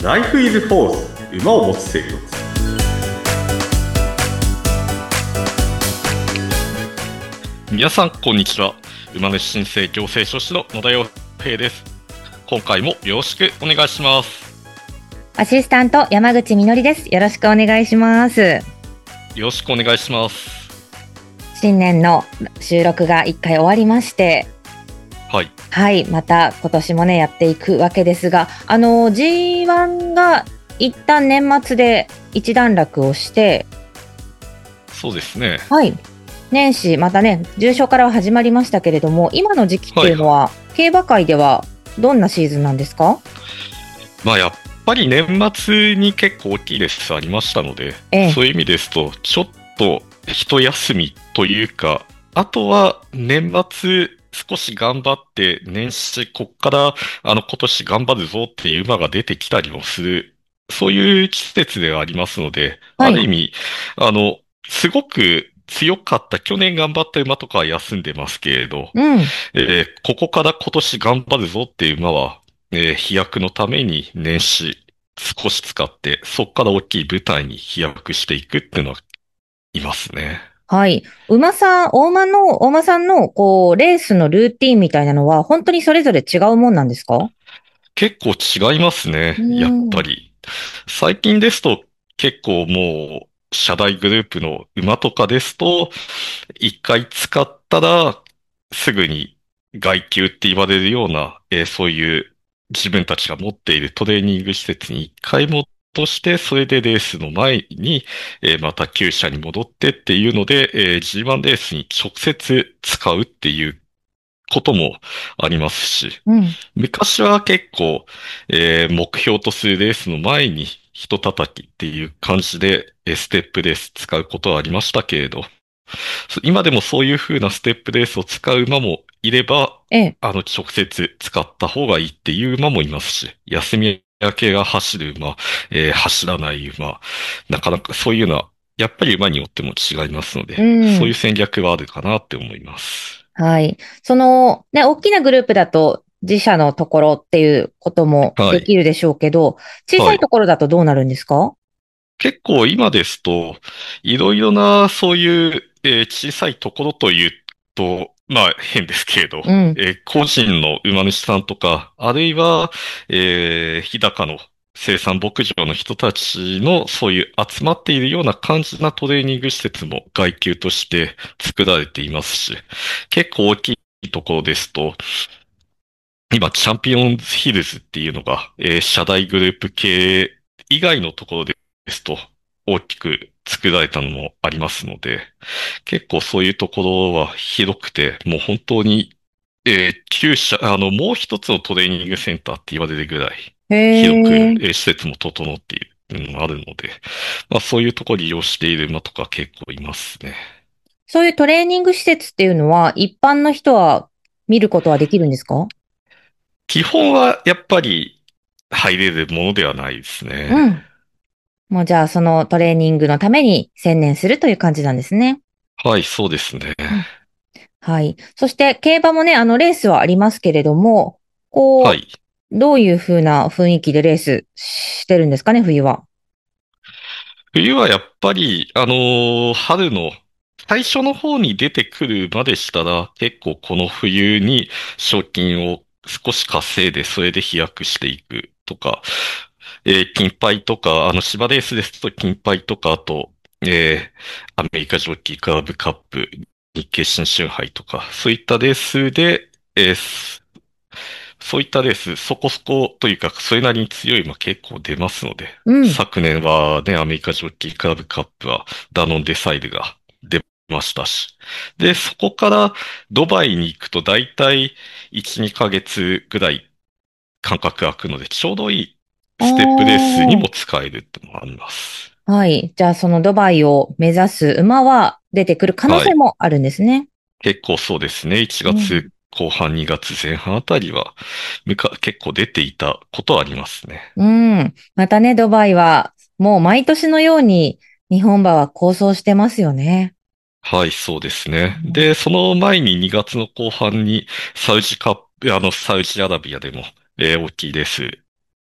Life is Horse 馬を持つ生活。 皆さんこんにちは。馬主申請行政書士の野田洋平です。今回もよろしくお願いします。 アシスタント山口みのりです。よろしくお願いします。 よろしくお願いします。 新年の収録が1回終わりまして、はい、また今年もねやっていくわけですが、G1 が一旦年末で一段落をして、 そうですね。 はい。年始またね重賞からは始まりましたけれども、今の時期っていうのは、競馬界ではどんなシーズンなんですか？ やっぱり年末に結構大きいレースありましたので、そういう意味ですとちょっと一休みというか、あとは年末少し頑張って年始こっから今年頑張るぞっていう馬が出てきたりもする、そういう季節ではありますので、ある意味すごく強かった去年頑張った馬とかは休んでますけれど、ここから今年頑張るぞっていう馬は、飛躍のために年始少し使って、そこから大きい舞台に飛躍していくっていうのはいますね。 はい。大馬さんの、レースのルーティンみたいなのは、本当にそれぞれ違うもんなんですか？ 結構違いますね。やっぱり。最近ですと、結構もう、社大グループの馬とかですと、一回使ったら、すぐに外給って言われるような、そういう自分たちが持っているトレーニング施設に一回戻して、それでレースの前に、また厩舎に戻ってっていうので、G1 レースに直接使うっていうこともありますし、昔は結構、目標とするレースの前に一叩きっていう感じで、ステップレース使うことはありましたけれど、今でもそういう風なステップレースを使う馬もいれば、直接使った方がいいっていう馬もいますし、休み明けが走る馬、走らない馬、なかなかそういうのは、やっぱり馬によっても違いますので、そういう戦略はあるかなって思います。 はい。その、ね、大きなグループだと自社のところっていうこともできるでしょうけど、小さいところだとどうなるんですか？ 結構今ですと、いろいろなそういう、小さいところというと、変ですけれど、個人の馬主さんとか、あるいは、日高の生産牧場の人たちのそういう集まっているような感じなトレーニング施設も外給として作られていますし、結構大きいところですと、今、チャンピオンズヒルズっていうのが、社大グループ系以外のところですと、大きく作られたのもありますので、結構そういうところは広くて、もう本当に、旧社、もう一つのトレーニングセンターって言われるぐらい、広く、施設も整っているのがあるので、そういうところ利用している馬とか結構いますね。 そういうトレーニング施設っていうのは、一般の人は見ることはできるんですか？ 基本はやっぱり入れるものではないですね。 もうじゃあそのトレーニングのために専念するという感じなんですね。 はい、そうですね。 はい。そして競馬もね、レースはありますけれども、どういう風な雰囲気でレースしてるんですかね、冬は。 冬はやっぱり、春の最初の方に出てくる馬でしたら、結構この冬に賞金を少し稼いで、それで飛躍していくとか、金杯とか、芝レースですと金杯とか、あと、アメリカジョッキークラブカップ、日経新春杯とか、そういったレースで、そういったレース、そこそこというか、それなりに強い馬結構出ますので、昨年はね、アメリカジョッキークラブカップはダノンデサイルが出ましたし。で、そこからドバイに行くとだいたい1、2ヶ月ぐらい間隔空くので、ちょうどいいステップレースにも使えるってのがあります。 はい。じゃあそのドバイを目指す馬は出てくる可能性もあるんですね。 結構そうですね。1月後半2月前半あたりは、結構出ていたことはありますね。 またね、ドバイはもう毎年のように日本馬は構想してますよね。 はい、そうですね。で、その前に2月の後半にサウジアラビアでも、大きいレース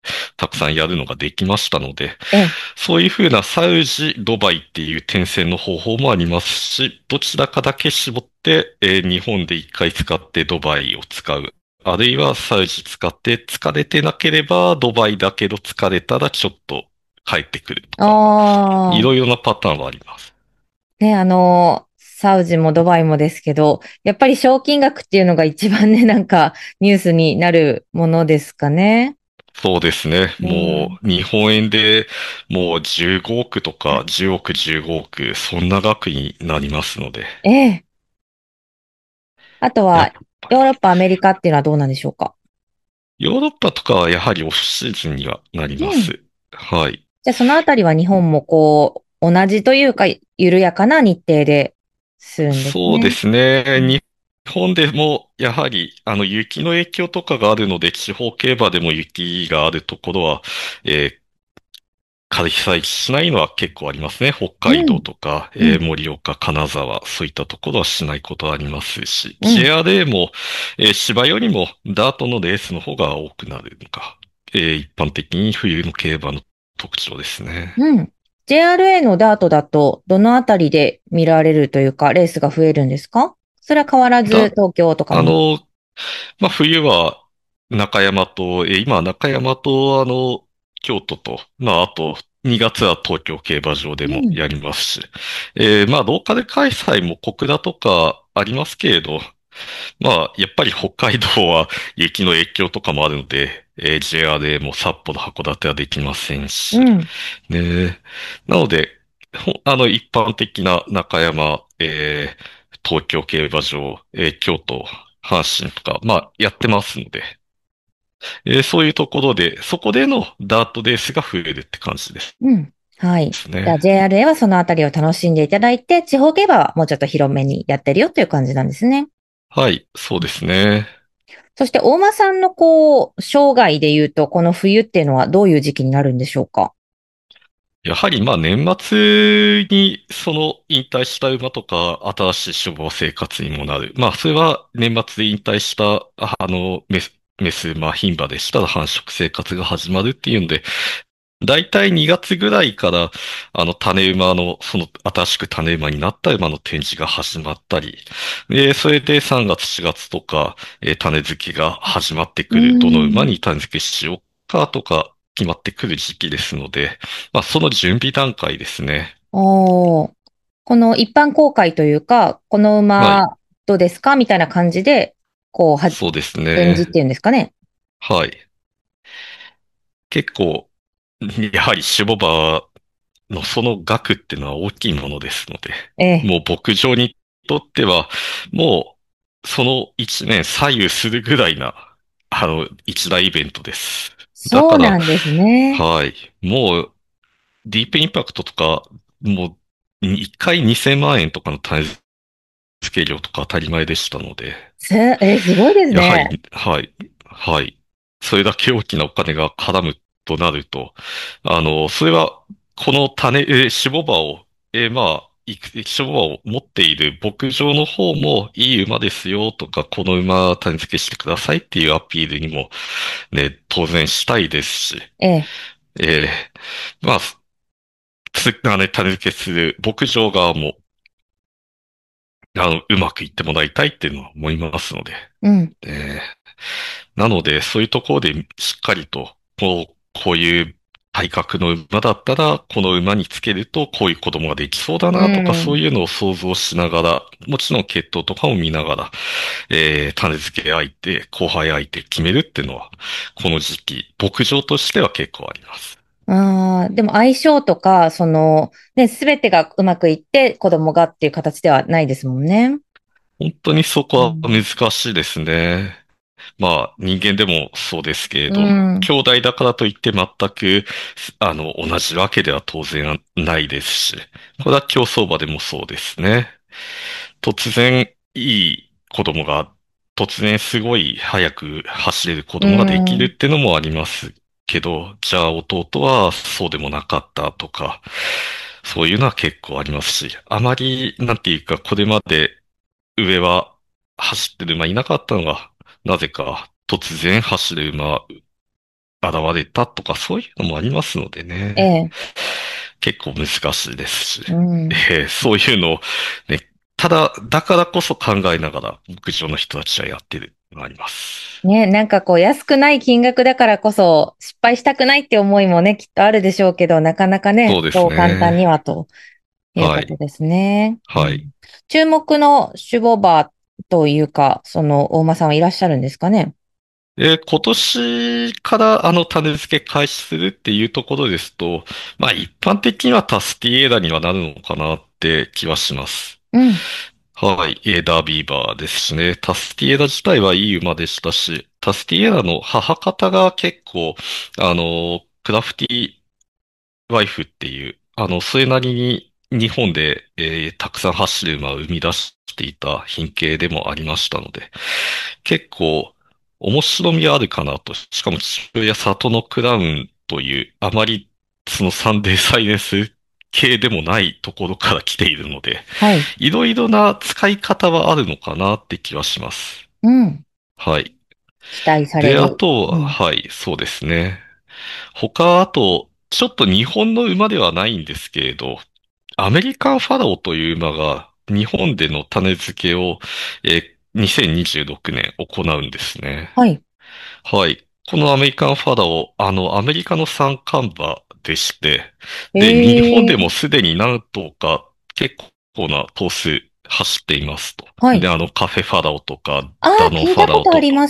たくさんやるのができましたので、 ええ。 そういうふうなサウジ、ドバイっていう転戦の方法もありますし、どちらかだけ絞って、日本で一回使ってドバイを使う。あるいはサウジ使って疲れてなければドバイだけど疲れたらちょっと帰ってくるとか、いああ。 ろいろなパターンはあります。 ね、サウジもドバイもですけど、やっぱり賞金額っていうのが一番ね、なんかニュースになるものですかね。 そうですね。 うん。 もう日本円でもう15億とか10億、15億、そんな額になりますので。 ええ。あとやっは、 ぱり、 ヨーロッパ、アメリカっていうのはどうなんでしょうか？ ヨーロッパとかはやはりオフシーズンにはなりまうん。 す。はい。 じゃあそのあたりは日本もこう、同じというか、緩やかな日程でするんですそうでね。 すね。 うん。 日本でもやはり雪の影響とかがあるので、地方競馬でも雪があるところは、えー開催しないのは結構ありますね。北海道うん。 とか、 うん。 盛岡、金沢、そういったところはしないことはありますし、 うん。 JRA も、芝よりもダートのレースの方が多くなるのか、一般的に冬の競馬の特徴ですね。 うん。JRA のダートだと、どのあたりで見られるというか、レースが増えるんですか？それは変わらず、 だ、 東京とかも。 あの、まあ、冬は中山と、今中山と京都と、まあ、あと2月は東京競馬場でうん。 もやりますし、まあ、ローカル開催も小倉とかありますけれど、まあ、やっぱり北海道は雪の影響とかもあるので、JRA も札幌、函館はできませんし、 うん。 ね。なので、一般的な中山、東京競馬場、京都、阪神とか、まあ、やってますので、そういうところで、そこでのダートレースが増えるって感じですうん。はい。じゃあね。 JRA はそのあたりを楽しんでいただいて、地方競馬はもうちょっと広めにやってるよという感じなんですね。 はい、そうですね。 そして大間さんのこう、生涯で言うと、この冬っていうのはどういう時期になるんでしょうか？ やはりまあ年末にその引退した馬とか新しい種苗生活にもなる。まあそれは年末で引退したメス馬牝馬でしたら繁殖生活が始まるっていうんで、だいたい2月ぐらいから種馬のその新しく種馬になった馬の展示が始まったり、それで3月4月とか、種付けが始まってうくる。どの馬ん。 に種付けしようかとか決まってくる時期ですので、まあ、その準備段階ですね。 おー。この一般公開というか、このはい。 馬どうですかみたいな感じで、こう、 そうですね。 展示っていうんですかね。 はい。結構、やはり種牡馬のその額っていうのは大きいものですので、 ええ。 もう牧場にとっては、もう、その一年左右するぐらいな、一大イベントです。だから、 そうなんですね。 はい。もう、ディープインパクトとか、もう、一回2000万円とかの単付け料とか当たり前でしたので、 すごいですね。 やはり、はい、はい。それだけ大きなお金が絡むとなると、それは、この種牡馬を、まあ、種牡馬を持っている牧場の方もいい馬ですよとか、この馬種付けしてくださいっていうアピールにもね、当然したいですし、 ええ。 えまあ、種付けする牧場側も、うまくいってもらいたいっていうのは思いますので、 うん。 えなので、そういうところでしっかりと、こういう体格の馬だったら、この馬につけるとこういう子供ができそうだうなとか、そうん。 いうのを想像しながら、もちろん血統とかを見ながら、種付け相手、後輩相手決めるっていうのは、この時期、牧場としては結構あります。 ああ、でも相性とか、ね、すべてがうまくいって子供がっていう形ではないですもんね。 本当にそこはうん。 難しいですね。まあ、人間でもそうですけれうど、 ん。 兄弟だからといって全く、同じわけでは当然ないですし、これは競走馬でもそうですね。突然、いい子供が、突然すごい速く走れる子う供ができるっん。 てのもありますけど、じゃあ弟はそうでもなかったとか、そういうのは結構ありますし、あまり、なんていうか、これまで上は走ってる馬いなかったのが、なぜか突然走る馬現れたとか、そういうのもありますのでね。 ええ。 結構難しいですし、 うん。 そういうのを、ね、ただ、だからこそ考えながら、牧場の人たちはやってるのがあります。 ね、なんかこう安くない金額だからこそ失敗したくないって思いもね、きっとあるでしょうけど、なかなかね、 そうですそう簡単にね。 はというはい。 ことですね。うはい。 ん、注目の種牡馬というか、その大間さんはいらっしゃるんですかね。 今年から種付け開始するっていうところですと、まあ一般的にはタスティエーダにはなるのかなって気はします。 うん。 はい。ダービーバーですしね。タスティエーダ自体はいい馬でしたし、タスティエーダの母方が結構、クラフティワイフっていう、それなりに日本で、たくさん走る馬を生み出していた品系でもありましたので、結構面白みはあるかなと。しかも父親里のクラウンという、あまりそのサンデーサイエンス系でもないところから来ているので、 はい。 いろいろな使い方はあるのかなって気はします。 うん。 はい。 期待されで、ある。 とは、 うん。 はい、そうですね。他、あと、ちょっと日本の馬ではないんですけれど、アメリカンファラオという馬が日本での種付けを、2026年行うんですね。 はい。 はい。このアメリカンファラオ、アメリカの三冠馬でして、で、日本でもええ、 すでに何頭か結構な頭数走っていますと。で、 はい。 カフェファラオとか、 ああ、 ダノンフ聞いたァラオとことあります。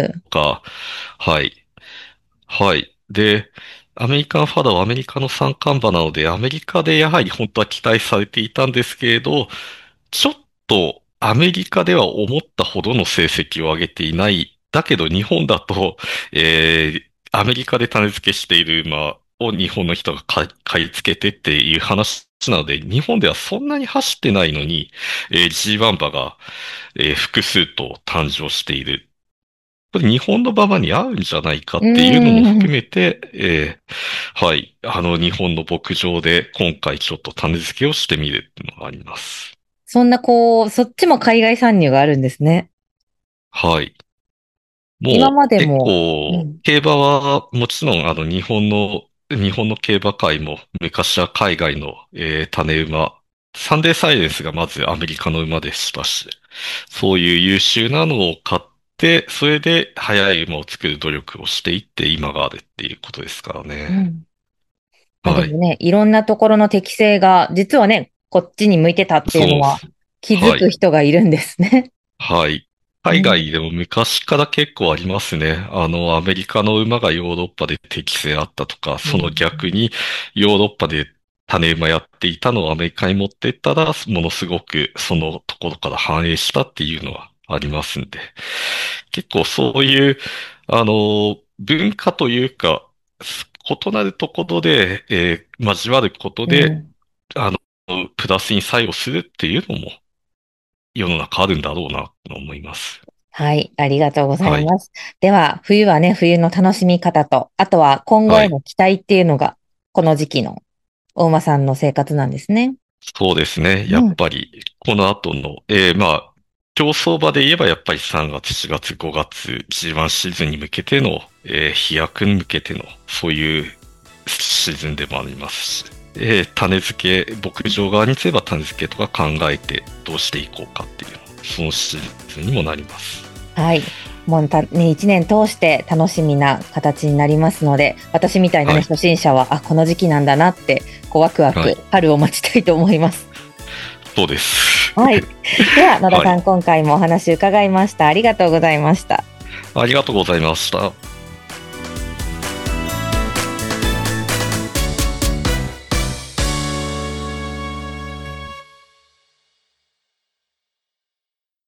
か、はい。はい。で、アメリカンファラオ、アメリカの三冠馬なので、アメリカでやはり本当は期待されていたんですけれど、ちょっとアメリカでは思ったほどの成績を上げていない。だけど日本だと、アメリカで種付けしている馬を日本の人が買い付けてっていう話なので、日本ではそんなに走ってないのに、G1 馬が、複数頭誕生している。これ日本の馬場に合うんじゃないかうっていうのも含ーん。 めて、はい。日本の牧場で今回ちょっと種付けをしてみるっていうのがあります。 そんなそっちも海外参入があるんですね。 はい。 今まもう結でも、う構、 ん。 競馬はもちろん日本の競馬界も昔は海外の、種馬、サンデーサイエンスがまずアメリカの馬でしたし、そういう優秀なのを買って、それで速い馬を作る努力をしていって今があるっていうことですからね。 うん。まあではい。 もね、いろんなところの適性が、実はね、こっちに向いてたっていうのはそうです。 気づはい。 く人がいるんですね。 はい。 うん。 海外でも昔から結構ありますね。アメリカの馬がヨーロッパで適性あったとか、そのうん。 逆にヨーロッパで種馬やっていたのをアメリカに持っていったら、ものすごくそのところから反映したっていうのはありますんで。結構そういう、文化というか、異なるところで、交わることで、 うん。 あの、プラスに作用するっていうのも世の中あるんだろうなと思います。 はい、ありがとうございはい。 ます。では、冬はね、冬の楽しみ方と、あとは今後はい。 への期待っていうのが、この時期の大間さんの生活なんですね。 そうですね。やうん。 っぱり、この後の、まあ、競走馬で言えばやっぱり3月、4月、5月、G1 シーズンに向けての、飛躍に向けての、そういうシーズンでもありますし、種付け、牧場側にすれば種付けとか考えてどうしていこうかっていう、そのシーズンにもなります。 はい。もうね、一年通して楽しみな形になりますので、私みたいなね、 はい。 初心者は、あ、この時期なんだなって、ワクワク、 はい。 春を待ちたいと思います。 そうです。 はい。では、野田はい。 さん、今回もお話伺いました。ありがとうございました。 ありがとうございました。